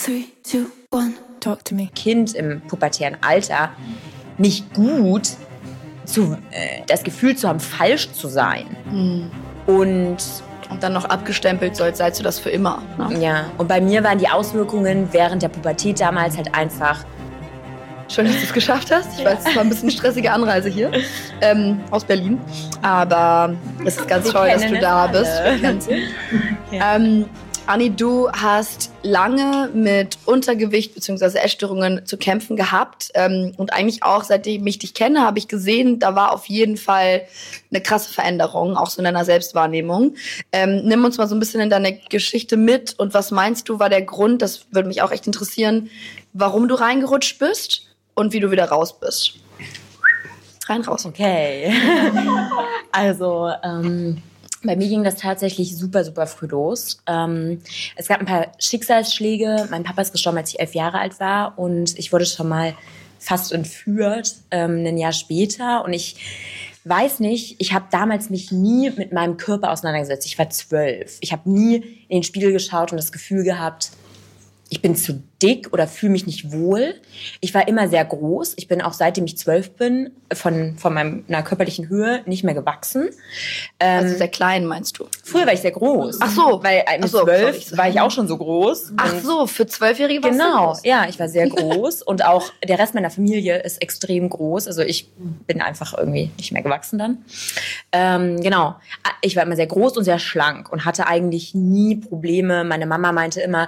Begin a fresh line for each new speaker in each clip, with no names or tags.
3, 2, 1, talk to me.
Kind im pubertären Alter nicht gut, das Gefühl zu haben, falsch zu sein. Und
dann noch abgestempelt seid du das für immer. Ne?
Ja, und bei mir waren die Auswirkungen während der Pubertät damals halt einfach...
Schön, dass du es geschafft hast. Ich weiß, es war ein bisschen stressige Anreise hier aus Berlin. Aber es ist ganz toll, dass du da bist. Ja. Anni, du hast lange mit Untergewicht bzw. Essstörungen zu kämpfen gehabt. Und eigentlich auch, seitdem ich dich kenne, habe ich gesehen, da war auf jeden Fall eine krasse Veränderung, auch so in deiner Selbstwahrnehmung. Nimm uns mal so ein bisschen in deine Geschichte mit. Und was meinst du, war der Grund, das würde mich auch echt interessieren, warum du reingerutscht bist und wie du wieder raus bist? Rein, raus.
Okay. Also, bei mir ging das tatsächlich super, super früh los. Es gab ein paar Schicksalsschläge. Mein Papa ist gestorben, als ich 11 Jahre alt war. Und ich wurde schon mal fast entführt, ein Jahr später. Und ich weiß nicht, ich habe damals mich nie mit meinem Körper auseinandergesetzt. Ich war 12. Ich habe nie in den Spiegel geschaut und das Gefühl gehabt, ich bin zu dick oder fühle mich nicht wohl. Ich war immer sehr groß. Ich bin auch seitdem ich 12 bin, von meiner körperlichen Höhe nicht mehr gewachsen.
Also sehr klein, meinst du?
Früher war ich sehr groß.
Ach so.
Weil mit 12 war ich auch schon so groß.
Ach so, für 12-Jährige warst du groß?
Ja, ich war sehr groß. Und auch der Rest meiner Familie ist extrem groß. Also ich bin einfach irgendwie nicht mehr gewachsen dann. Genau. Ich war immer sehr groß und sehr schlank und hatte eigentlich nie Probleme. Meine Mama meinte immer,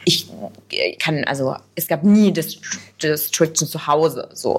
es gab nie Restriction zu Hause, so.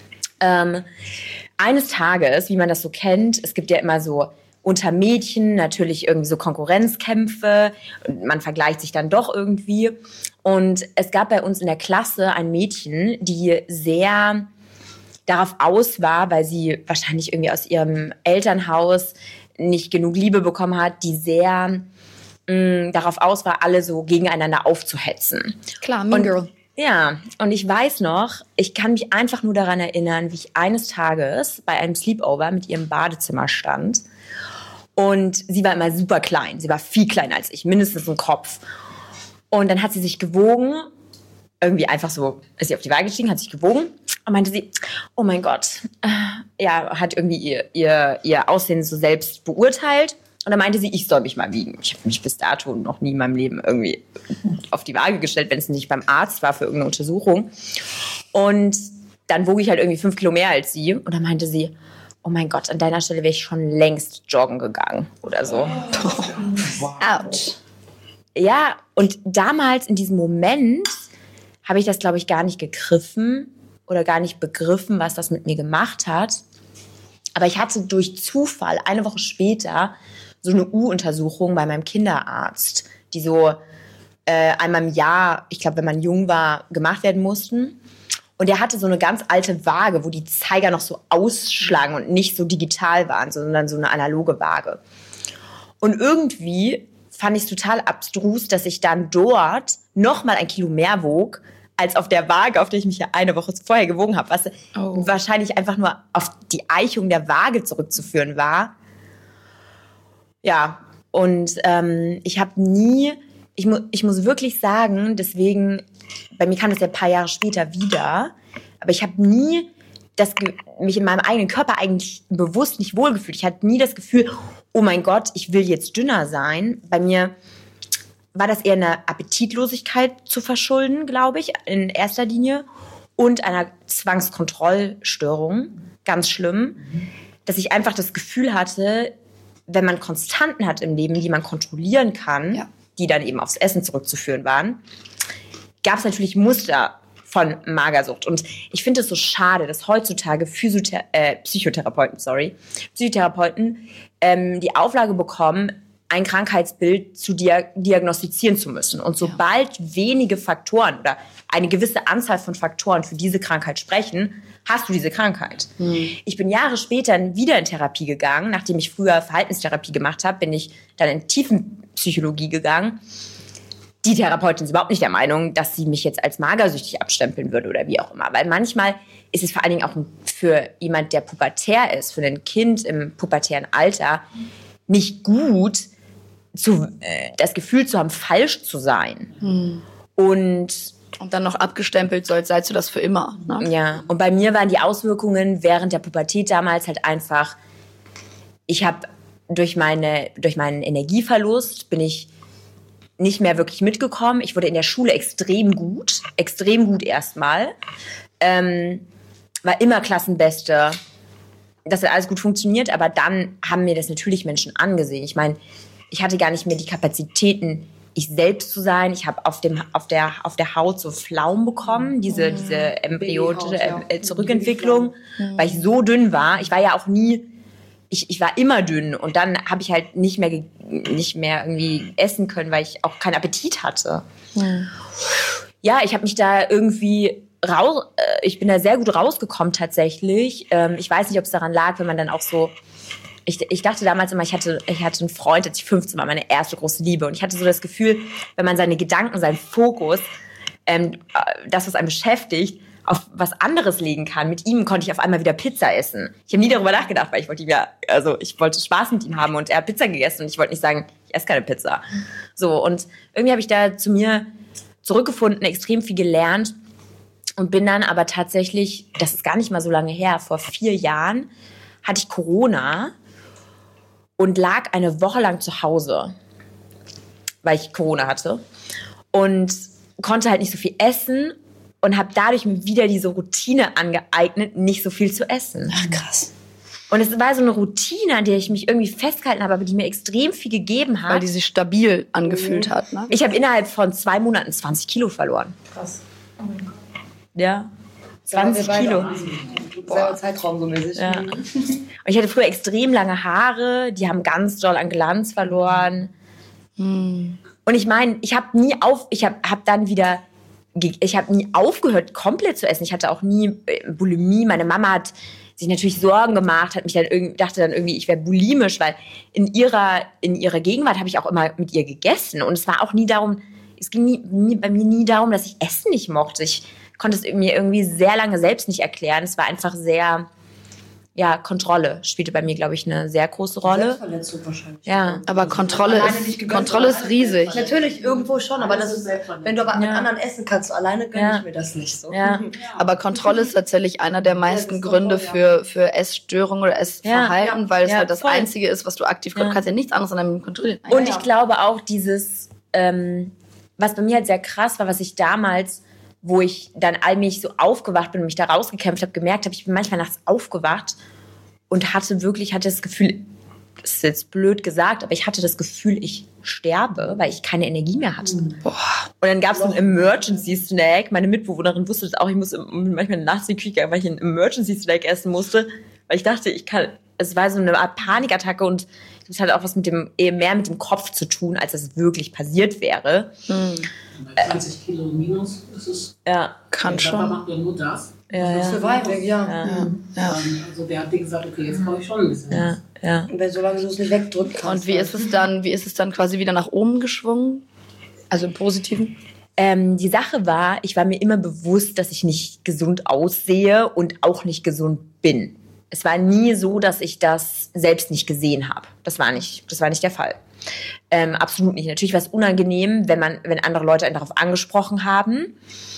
Eines Tages, wie man das so kennt, es gibt ja immer so unter Mädchen natürlich irgendwie so Konkurrenzkämpfe und man vergleicht sich dann doch irgendwie. Und es gab bei uns in der Klasse ein Mädchen, die sehr darauf aus war, weil sie wahrscheinlich irgendwie aus ihrem Elternhaus nicht genug Liebe bekommen hat, die sehr darauf aus war, alle so gegeneinander aufzuhetzen.
Klar, Mean Girl.
Ja, und ich weiß noch, ich kann mich einfach nur daran erinnern, wie ich eines Tages bei einem Sleepover mit ihrem Badezimmer stand. Und sie war immer super klein. Sie war viel kleiner als ich, mindestens ein Kopf. Und dann hat sie sich gewogen, irgendwie einfach so, ist sie auf die Waage gestiegen, hat sich gewogen und meinte sie, oh mein Gott, hat irgendwie ihr Aussehen so selbst beurteilt. Und dann meinte sie, ich soll mich mal wiegen. Ich habe mich bis dato noch nie in meinem Leben irgendwie auf die Waage gestellt, wenn es nicht beim Arzt war für irgendeine Untersuchung. Und dann wog ich halt irgendwie 5 Kilo mehr als sie. Und dann meinte sie, oh mein Gott, an deiner Stelle wäre ich schon längst joggen gegangen oder so.
Wow. Ouch.
Ja, und damals in diesem Moment habe ich das, glaube ich, gar nicht gegriffen oder gar nicht begriffen, was das mit mir gemacht hat. Aber ich hatte durch Zufall eine Woche später so eine U-Untersuchung bei meinem Kinderarzt, die so einmal im Jahr, ich glaube, wenn man jung war, gemacht werden mussten. Und der hatte so eine ganz alte Waage, wo die Zeiger noch so ausschlagen und nicht so digital waren, sondern so eine analoge Waage. Und irgendwie fand ich es total abstrus, dass ich dann dort noch mal 1 Kilo mehr wog, als auf der Waage, auf der ich mich ja eine Woche vorher gewogen habe, was wahrscheinlich einfach nur auf die Eichung der Waage zurückzuführen war. Ja, und ich habe nie, ich muss wirklich sagen, deswegen, bei mir kam das ja ein paar Jahre später wieder, aber ich habe nie mich in meinem eigenen Körper eigentlich bewusst nicht wohlgefühlt. Ich hatte nie das Gefühl, oh mein Gott, ich will jetzt dünner sein. Bei mir war das eher eine Appetitlosigkeit zu verschulden, glaube ich, in erster Linie. Und einer Zwangskontrollstörung, ganz schlimm, dass ich einfach das Gefühl hatte, wenn man Konstanten hat im Leben, die man kontrollieren kann, die dann eben aufs Essen zurückzuführen waren, gab es natürlich Muster von Magersucht. Und ich finde es so schade, dass heutzutage Psychotherapeuten die Auflage bekommen, ein Krankheitsbild zu diagnostizieren zu müssen. Und sobald wenige Faktoren oder eine gewisse Anzahl von Faktoren für diese Krankheit sprechen, hast du diese Krankheit. Ich bin Jahre später wieder in Therapie gegangen. Nachdem ich früher Verhaltenstherapie gemacht habe, bin ich dann in Tiefenpsychologie gegangen. Die Therapeutin ist überhaupt nicht der Meinung, dass sie mich jetzt als magersüchtig abstempeln würde oder wie auch immer. Weil manchmal ist es vor allen Dingen auch für jemand, der pubertär ist, für ein Kind im pubertären Alter, nicht gut, das Gefühl zu haben, falsch zu sein. Und
dann noch abgestempelt seid du das für immer. Ne?
Ja, und bei mir waren die Auswirkungen während der Pubertät damals halt einfach, ich habe durch meinen Energieverlust bin ich nicht mehr wirklich mitgekommen. Ich wurde in der Schule extrem gut erstmal. War immer Klassenbeste. Das hat alles gut funktioniert, aber dann haben mir das natürlich Menschen angesehen. Ich meine, ich hatte gar nicht mehr die Kapazitäten, ich selbst zu sein. Ich habe auf der Haut so Flaum bekommen, diese embryotische Zurückentwicklung, weil ich so dünn war. Ich war ja auch nie, ich war immer dünn und dann habe ich halt nicht mehr irgendwie essen können, weil ich auch keinen Appetit hatte. Ja, ich habe mich da irgendwie ich bin da sehr gut rausgekommen tatsächlich. Ich weiß nicht, ob es daran lag, wenn man dann auch so, ich dachte damals immer, ich hatte einen Freund, als ich 15 war, meine erste große Liebe. Und ich hatte so das Gefühl, wenn man seine Gedanken, seinen Fokus, das, was einen beschäftigt, auf was anderes legen kann. Mit ihm konnte ich auf einmal wieder Pizza essen. Ich habe nie darüber nachgedacht, weil ich wollte Spaß mit ihm haben und er hat Pizza gegessen und ich wollte nicht sagen, ich esse keine Pizza. So, und irgendwie habe ich da zu mir zurückgefunden, extrem viel gelernt und bin dann aber tatsächlich, das ist gar nicht mal so lange her, vor 4 Jahren hatte ich Corona und lag eine Woche lang zu Hause, weil ich Corona hatte und konnte halt nicht so viel essen und habe dadurch mir wieder diese Routine angeeignet, nicht so viel zu essen.
Ach, krass.
Und es war so eine Routine, an der ich mich irgendwie festgehalten habe, aber die mir extrem viel gegeben hat.
Weil die sich stabil angefühlt hat, ne?
Ich habe innerhalb von 2 Monaten 20 Kilo verloren.
Krass.
Ja. 20 Kilo.
Selber Zeitraum so mäßig.
Ja. Und ich hatte früher extrem lange Haare, die haben ganz doll an Glanz verloren. Und ich meine, ich habe nie aufgehört, komplett zu essen. Ich hatte auch nie Bulimie. Meine Mama hat sich natürlich Sorgen gemacht, dachte dann irgendwie, ich wäre bulimisch, weil in ihrer Gegenwart habe ich auch immer mit ihr gegessen. Und es ging bei mir nie darum, dass ich Essen nicht mochte. Ich konnte es mir irgendwie sehr lange selbst nicht erklären. Es war einfach sehr, Kontrolle spielte bei mir, glaube ich, eine sehr große Rolle.
Selbstverletzung wahrscheinlich.
Ja.
Aber Kontrolle ist riesig.
Natürlich, irgendwo schon, aber das ist, wenn du aber mit anderen essen kannst, alleine gönne ich mir das nicht so.
Ja.
Aber Kontrolle ist tatsächlich einer der meisten Gründe für Essstörungen oder Essverhalten, weil es halt das Einzige ist, was du aktiv kannst. Du kannst ja nichts anderes an deinem kontrollieren.
Und ich glaube auch dieses, was bei mir halt sehr krass war, was ich damals, wo ich dann allmählich so aufgewacht bin und mich da rausgekämpft habe, gemerkt habe, ich bin manchmal nachts aufgewacht und hatte das Gefühl, das ist jetzt blöd gesagt, aber ich hatte das Gefühl, ich sterbe, weil ich keine Energie mehr hatte. Boah. Und dann gab es so einen Emergency-Snack. Meine Mitbewohnerin wusste das auch. Ich musste manchmal nachts in die Küche gehen, weil ich einen Emergency-Snack essen musste, weil ich dachte, es war so eine Art Panikattacke und das hat auch was mehr mit dem Kopf zu tun, als es wirklich passiert wäre.
Bei 20 Kilo minus ist es.
Ja,
kann schon. Der macht ja nur das.
Surviving,
Also der hat dir gesagt, okay, jetzt brauche ich schon ein bisschen was.
Ja.
Und solange du es nicht wegdrücken kannst.
Und wie ist es dann quasi wieder nach oben geschwungen? Also im Positiven?
Die Sache war, ich war mir immer bewusst, dass ich nicht gesund aussehe und auch nicht gesund bin. Es war nie so, dass ich das selbst nicht gesehen habe. Das war nicht der Fall. Absolut nicht. Natürlich war es unangenehm, wenn andere Leute einen darauf angesprochen haben.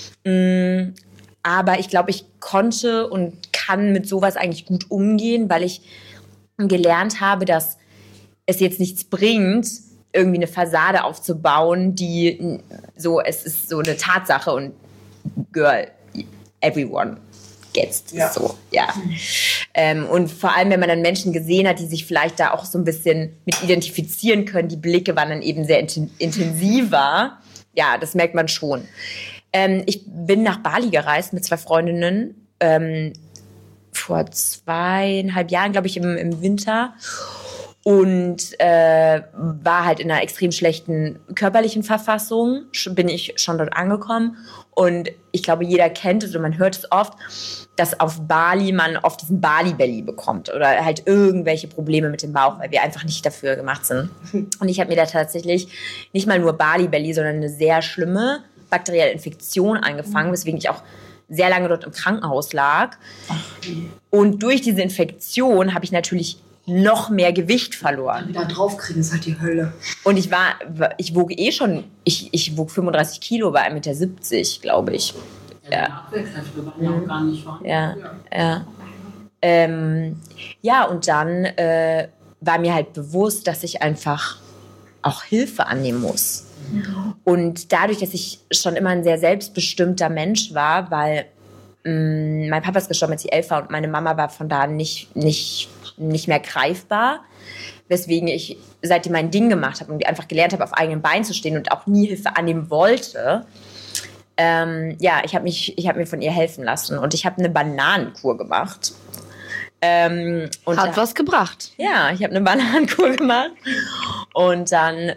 Aber ich glaube, ich konnte und kann mit sowas eigentlich gut umgehen, weil ich gelernt habe, dass es jetzt nichts bringt, irgendwie eine Fassade aufzubauen, es ist so eine Tatsache und girl, everyone gets this so, ja. Und vor allem, wenn man dann Menschen gesehen hat, die sich vielleicht da auch so ein bisschen mit identifizieren können, die Blicke waren dann eben sehr intensiver. Ja, das merkt man schon. Ich bin nach Bali gereist mit 2 Freundinnen vor 2,5 Jahren, glaube ich, im Winter. Und war halt in einer extrem schlechten körperlichen Verfassung, bin ich schon dort angekommen. Und ich glaube, jeder kennt es und man hört es oft, dass auf Bali man oft diesen Bali-Belly bekommt oder halt irgendwelche Probleme mit dem Bauch, weil wir einfach nicht dafür gemacht sind. Und ich habe mir da tatsächlich nicht mal nur Bali-Belly, sondern eine sehr schlimme bakterielle Infektion angefangen, weswegen ich auch sehr lange dort im Krankenhaus lag. Und durch diese Infektion habe ich natürlich noch mehr Gewicht verloren.
Wieder draufkriegen ist halt die Hölle.
Und ich wog ich wog 35 Kilo bei 1,70 Meter, glaube ich.
Ja, die Abwehrkräfte waren ja auch gar nicht vorhanden.
Ja, und dann war mir halt bewusst, dass ich einfach auch Hilfe annehmen muss. Und dadurch, dass ich schon immer ein sehr selbstbestimmter Mensch war, weil mein Papa ist gestorben, als ich 11 war und meine Mama war von da nicht mehr greifbar, weswegen ich seitdem mein Ding gemacht habe und einfach gelernt habe, auf eigenen Beinen zu stehen und auch nie Hilfe annehmen wollte. Ich habe mir von ihr helfen lassen und ich habe eine Bananenkur gemacht.
Hat was gebracht.
Ja, ich habe eine Bananenkur gemacht und dann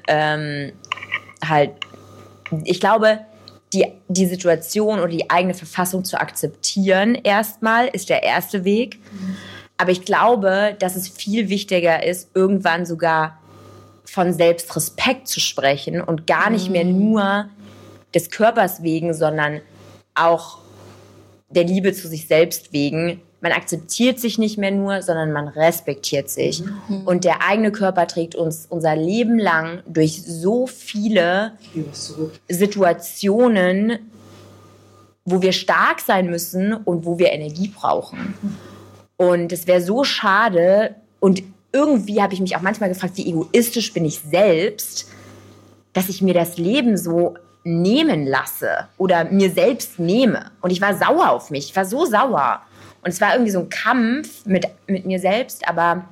ich glaube, die Situation oder die eigene Verfassung zu akzeptieren erstmal ist der erste Weg. Aber ich glaube, dass es viel wichtiger ist, irgendwann sogar von Selbstrespekt zu sprechen und gar nicht mehr nur des Körpers wegen, sondern auch der Liebe zu sich selbst wegen. Man akzeptiert sich nicht mehr nur, sondern man respektiert sich. Und der eigene Körper trägt uns unser Leben lang durch so viele Situationen, wo wir stark sein müssen und wo wir Energie brauchen. Und es wäre so schade. Und irgendwie habe ich mich auch manchmal gefragt, wie egoistisch bin ich selbst, dass ich mir das Leben so nehmen lasse oder mir selbst nehme. Und ich war sauer auf mich. Ich war so sauer. Und es war irgendwie so ein Kampf mit mir selbst, aber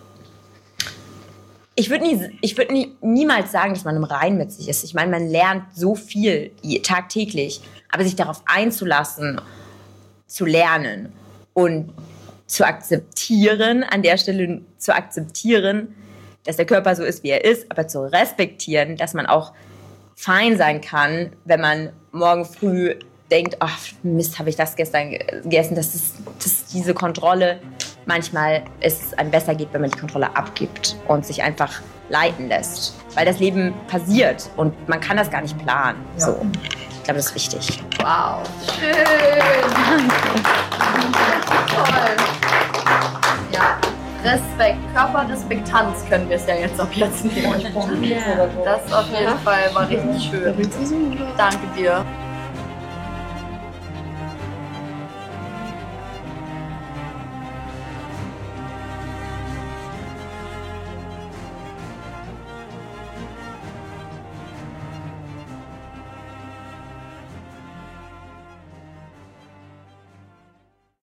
ich würde niemals sagen, dass man im Reinen mit sich ist. Ich meine, man lernt so viel tagtäglich, aber sich darauf einzulassen, zu lernen und zu akzeptieren, an der Stelle zu akzeptieren, dass der Körper so ist, wie er ist, aber zu respektieren, dass man auch fein sein kann, wenn man morgen früh denkt, ach Mist, habe ich das gestern gegessen, dass diese Kontrolle manchmal es einem besser geht, wenn man die Kontrolle abgibt und sich einfach leiten lässt. Weil das Leben passiert und man kann das gar nicht planen. Ja. So. Ich glaube, das ist wichtig.
Wow, schön. Toll. Ja, Respekt, Körperrespektanz können wir es ja jetzt ab jetzt nehmen. Das auf jeden Fall war richtig schön. Danke dir.